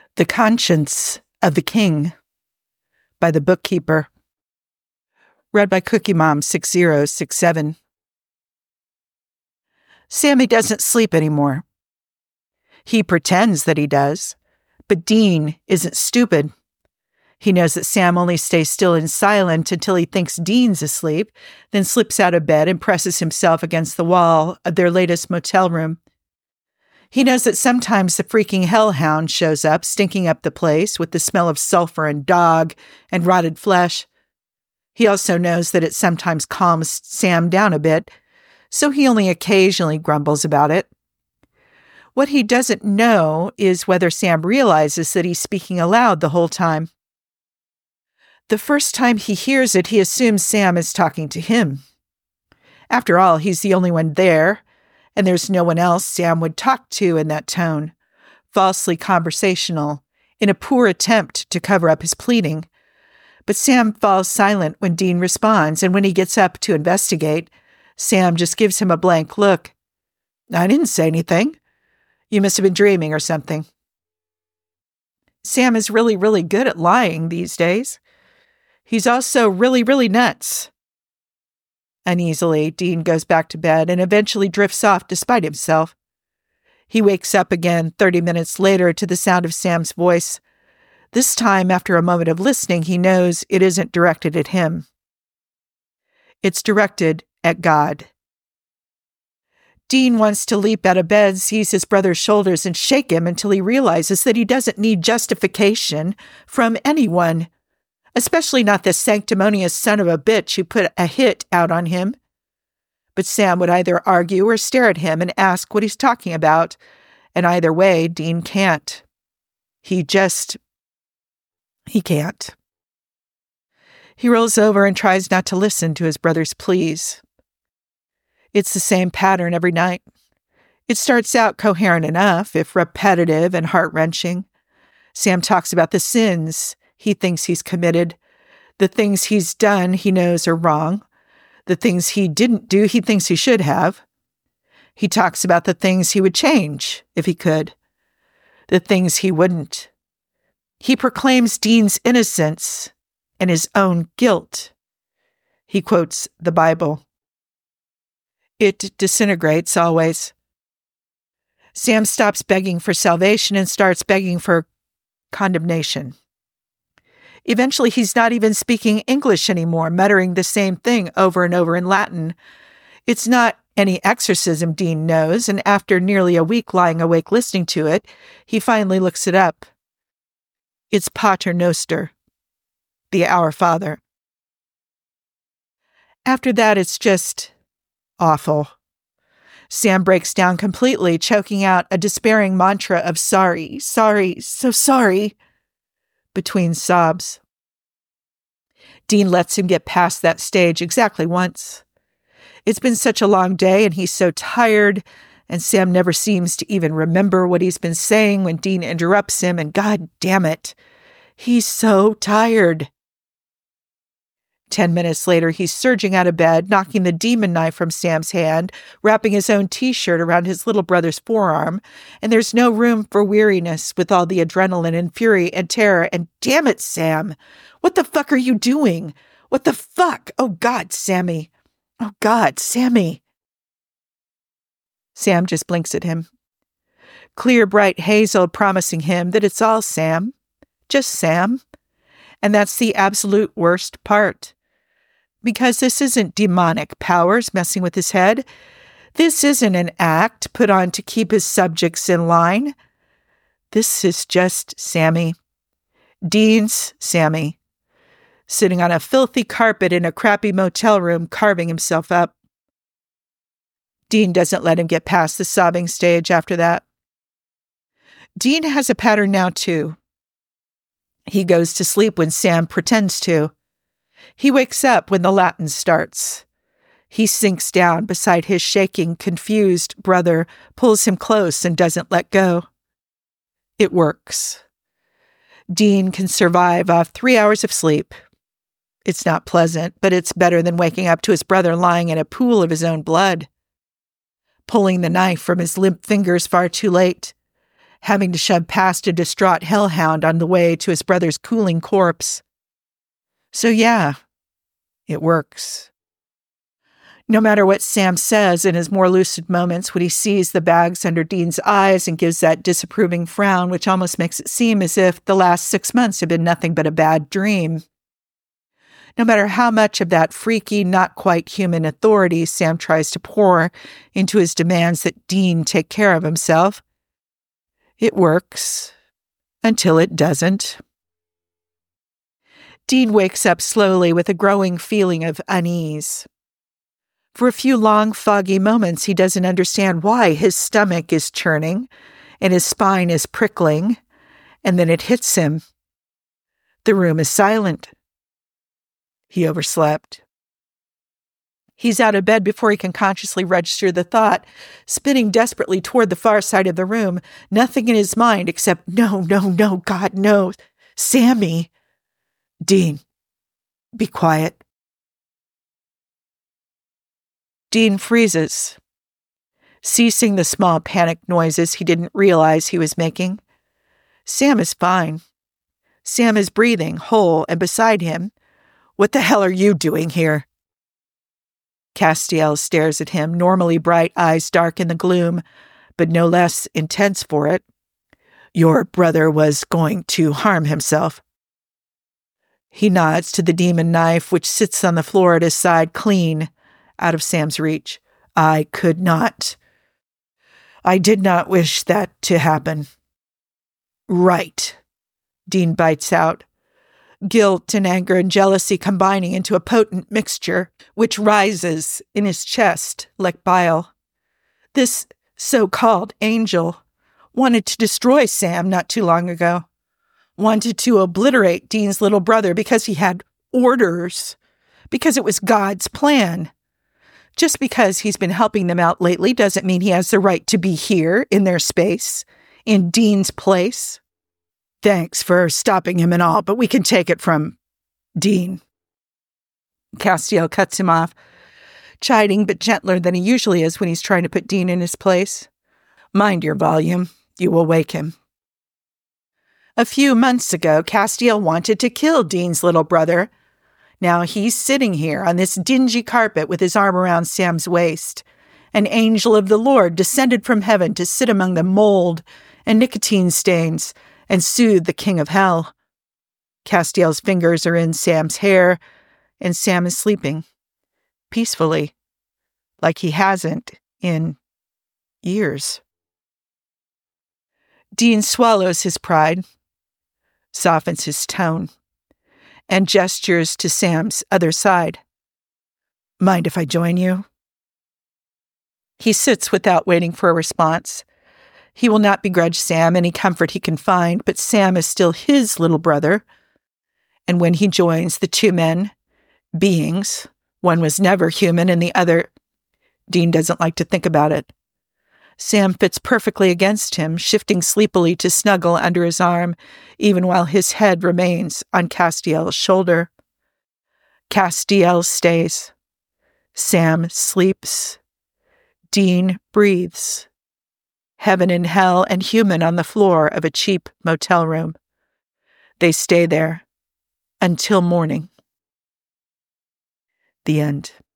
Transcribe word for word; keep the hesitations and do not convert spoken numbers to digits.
The Conscience of the King by The Bookkeeper. Read by Cookie Mom six zero six seven. Sammy doesn't sleep anymore. He pretends that he does, but Dean isn't stupid. He knows that Sam only stays still and silent until he thinks Dean's asleep, then slips out of bed and presses himself against the wall of their latest motel room. He knows that sometimes the freaking hellhound shows up, stinking up the place with the smell of sulfur and dog and rotted flesh. He also knows that it sometimes calms Sam down a bit, so he only occasionally grumbles about it. What he doesn't know is whether Sam realizes that he's speaking aloud the whole time. The first time he hears it, he assumes Sam is talking to him. After all, he's the only one there, and there's no one else Sam would talk to in that tone, falsely conversational, in a poor attempt to cover up his pleading. But Sam falls silent when Dean responds, and when he gets up to investigate, Sam just gives him a blank look. "I didn't say anything. You must have been dreaming or something." Sam is really, really good at lying these days. He's also really, really nuts. Uneasily, Dean goes back to bed and eventually drifts off despite himself. He wakes up again thirty minutes later to the sound of Sam's voice. This time, after a moment of listening, he knows it isn't directed at him. It's directed at God. Dean wants to leap out of bed, seize his brother's shoulders, and shake him until he realizes that he doesn't need justification from anyone. Especially not the sanctimonious son of a bitch who put a hit out on him. But Sam would either argue or stare at him and ask what he's talking about, and either way, Dean can't. He just... he can't. He rolls over and tries not to listen to his brother's pleas. It's the same pattern every night. It starts out coherent enough, if repetitive and heart-wrenching. Sam talks about the sins he thinks he's committed, the things he's done he knows are wrong, the things he didn't do he thinks he should have. He talks about the things he would change if he could, the things he wouldn't. He proclaims Dean's innocence and his own guilt. He quotes the Bible. It disintegrates always. Sam stops begging for salvation and starts begging for condemnation. Eventually, he's not even speaking English anymore, muttering the same thing over and over in Latin. It's not any exorcism, Dean knows, and after nearly a week lying awake listening to it, he finally looks it up. It's Pater Noster, the Our Father. After that, it's just awful. Sam breaks down completely, choking out a despairing mantra of sorry, sorry, so sorry, between sobs. Dean lets him get past that stage exactly once. It's been such a long day and he's so tired, and Sam never seems to even remember what he's been saying when Dean interrupts him, and God damn it, he's so tired. Ten minutes later, he's surging out of bed, knocking the demon knife from Sam's hand, wrapping his own t-shirt around his little brother's forearm, and there's no room for weariness with all the adrenaline and fury and terror, and damn it, Sam! What the fuck are you doing? What the fuck? Oh God, Sammy! Oh God, Sammy! Sam just blinks at him. Clear, bright hazel promising him that it's all Sam. Just Sam. And that's the absolute worst part. Because this isn't demonic powers messing with his head. This isn't an act put on to keep his subjects in line. This is just Sammy. Dean's Sammy. Sitting on a filthy carpet in a crappy motel room, carving himself up. Dean doesn't let him get past the sobbing stage after that. Dean has a pattern now, too. He goes to sleep when Sam pretends to. He wakes up when the Latin starts. He sinks down beside his shaking, confused brother, pulls him close and doesn't let go. It works. Dean can survive off three hours of sleep. It's not pleasant, but it's better than waking up to his brother lying in a pool of his own blood. Pulling the knife from his limp fingers far too late. having to shove past a distraught hellhound on the way to his brother's cooling corpse. So yeah, it works. No matter what Sam says in his more lucid moments when he sees the bags under Dean's eyes and gives that disapproving frown, which almost makes it seem as if the last six months have been nothing but a bad dream. No matter how much of that freaky, not quite human authority Sam tries to pour into his demands that Dean take care of himself, it works until it doesn't. Dean wakes up slowly with a growing feeling of unease. For a few long, foggy moments, he doesn't understand why his stomach is churning and his spine is prickling, and then it hits him. The room is silent. He overslept. He's out of bed before he can consciously register the thought, spinning desperately toward the far side of the room, nothing in his mind except, no, no, no, God, no, Sammy. Dean, be quiet. Dean freezes, ceasing the small panicked noises he didn't realize he was making. Sam is fine. Sam is breathing, whole, and beside him. What the hell are you doing here? Castiel stares at him, normally bright eyes dark in the gloom, but no less intense for it. Your brother was going to harm himself. He nods to the demon knife, which sits on the floor at his side, clean, out of Sam's reach. I could not. I did not wish that to happen. Right, Dean bites out, guilt and anger and jealousy combining into a potent mixture, which rises in his chest like bile. This so-called angel wanted to destroy Sam not too long ago, wanted to obliterate Dean's little brother because he had orders, because it was God's plan. Just because he's been helping them out lately doesn't mean he has the right to be here in their space, in Dean's place. Thanks for stopping him and all, but we can take it from Dean. Castiel cuts him off, chiding but gentler than he usually is when he's trying to put Dean in his place. Mind your volume. You will wake him. A few months ago, Castiel wanted to kill Dean's little brother. Now he's sitting here on this dingy carpet with his arm around Sam's waist. An angel of the Lord descended from heaven to sit among the mold and nicotine stains and soothe the king of hell. Castiel's fingers are in Sam's hair, and Sam is sleeping, peacefully, like he hasn't in years. Dean swallows his pride, softens his tone, and gestures to Sam's other side. Mind if I join you? He sits without waiting for a response. He will not begrudge Sam any comfort he can find, but Sam is still his little brother. And when he joins the two men, beings, one was never human and the other, Dean doesn't like to think about it. Sam fits perfectly against him, shifting sleepily to snuggle under his arm, even while his head remains on Castiel's shoulder. Castiel stays. Sam sleeps. Dean breathes. Heaven and hell and human on the floor of a cheap motel room. They stay there until morning. The end.